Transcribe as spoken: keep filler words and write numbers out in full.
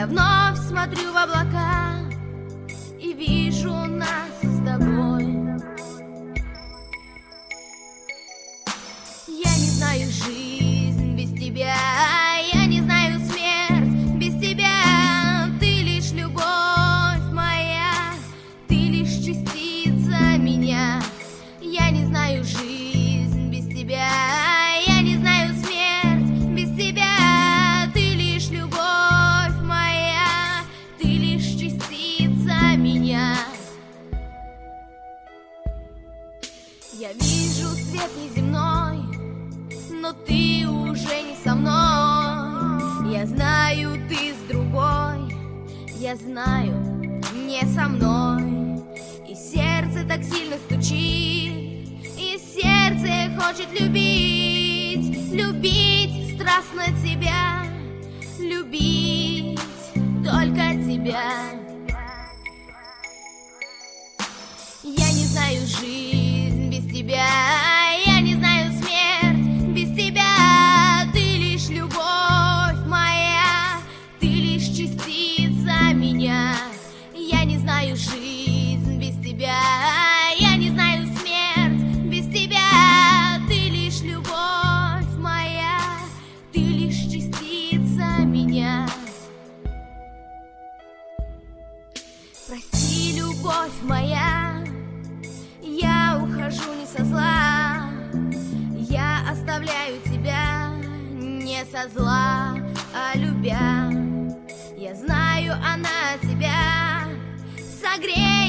Я вновь смотрю в облака и вижу нас с тобой. Я не знаю жизнь без тебя, я не знаю смерть без тебя. Ты лишь любовь моя, ты лишь частица меня. Я не знаю жизнь без тебя, я не знаю смерть без тебя. Ты лишь любовь моя, ты лишь частица меня. Я вижу свет неземной, но ты уже не со мной. Я знаю, ты с другой, я знаю, не со мной. И сердце так сильно стучит, и сердце хочет любить, любить страстно тебя, любить только тебя. Я не знаю жизнь без тебя, я не знаю смерть без тебя. Ты лишь любовь моя, ты лишь частица меня. Я не знаю жизнь без тебя, я не знаю смерть без тебя. Ты лишь любовь моя, ты лишь частица меня. Прости, любовь моя, я ухожу не со зла. Я оставляю тебя не со зла, а любя. Я знаю, она тебя согреет.